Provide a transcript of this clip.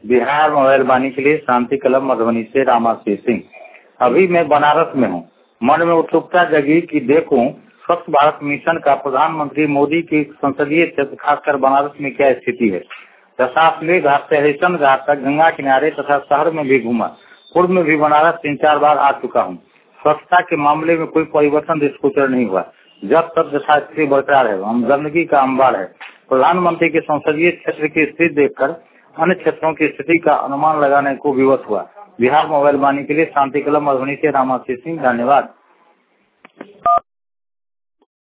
Bihar mobile वाणी के लिए शांति कलम मधुबनी से रामाशीष सिंह। अभी मैं बनारस में हूँ। मन में उत्सुकता जगी कि देखूं स्वच्छ भारत मिशन का प्रधानमंत्री मोदी की संसदीय क्षेत्र खासकर बनारस में क्या स्थिति है। दशाश्वमेध घाट से हरिश्चंद्र घाट तक गंगा किनारे तथा शहर में भी घूमा। पूर्व में भी बनारस 3-4 बार आ चुका हूँ। स्वच्छता के मामले में कोई परिवर्तन दृष्टिगोचर नहीं हुआ। जब तक यथास्थिति बरकरार है, हम गंदगी का अंबार है। प्रधानमंत्री के संसदीय क्षेत्र की स्थिति देखकर अन्य क्षेत्रों की स्थिति का अनुमान लगाने को विवश हुआ। बिहार मोबाइल वाणी के लिए शांति कलम मधुबनी से रामाशीष सिंह। धन्यवाद।